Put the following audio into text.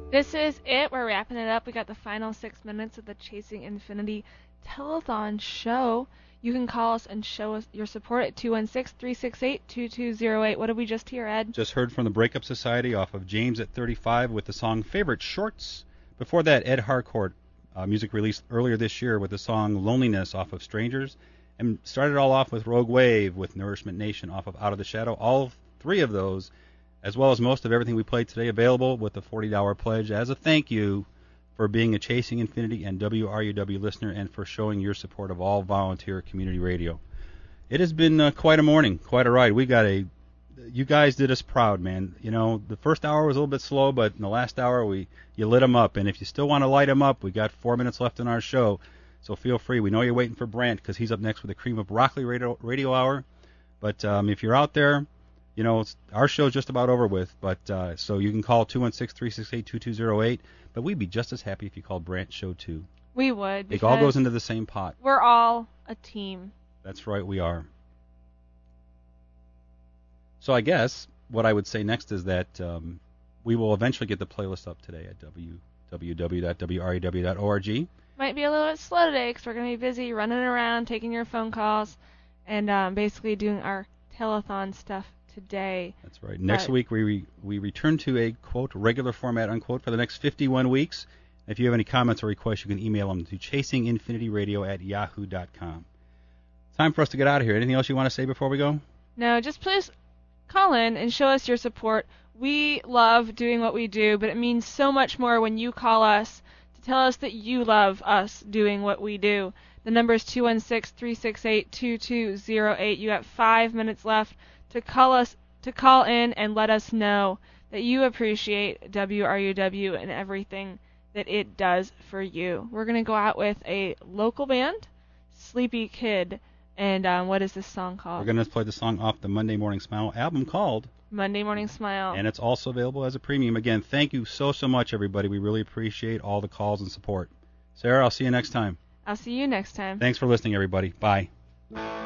This is it. We're wrapping it up. We got the final 6 minutes of the Chasing Infinity telethon show. You can call us and show us your support at 216-368-2208. What did we just hear, Ed? Just heard from the Breakup Society off of James at 35 with the song Favorite Shorts. Before that, Ed Harcourt, music released earlier this year with the song Loneliness off of Strangers. And started all off with Rogue Wave with Nourishment Nation off of Out of the Shadow. All three of those, as well as most of everything we played today, available with the $40 pledge as a thank you for being a Chasing Infinity and WRUW listener and for showing your support of all volunteer community radio. It has been quite a morning, quite a ride. You guys did us proud, man. You know, the first hour was a little bit slow, but in the last hour you lit them up. And if you still want to light them up, we got 4 minutes left in our show, so feel free. We know you're waiting for Brant because he's up next with the Cream of Broccoli radio hour. But if you're out there, you know, our show's just about over with, but so you can call 216-368-2208, but we'd be just as happy if you called Brant Show 2. We would. It all goes into the same pot. We're all a team. That's right, we are. So I guess what I would say next is that we will eventually get the playlist up today at www.wrew.org. Might be a little bit slow today because we're going to be busy running around, taking your phone calls, and basically doing our telethon stuff today. That's right. Next week we return to a, quote, regular format, unquote, for the next 51 weeks. If you have any comments or requests, you can email them to chasinginfinityradio@yahoo.com. Time for us to get out of here. Anything else you want to say before we go? No, just please call in and show us your support. We love doing what we do, but it means so much more when you call us to tell us that you love us doing what we do. The number is 216-368-2208. You have 5 minutes left to call in and let us know that you appreciate WRUW and everything that it does for you. We're going to go out with a local band, Sleepy Kid, and what is this song called? We're going to play the song off the Monday Morning Smile album called Monday Morning Smile. And it's also available as a premium. Again, thank you so much, everybody. We really appreciate all the calls and support. Sarah, I'll see you next time. I'll see you next time. Thanks for listening, everybody. Bye.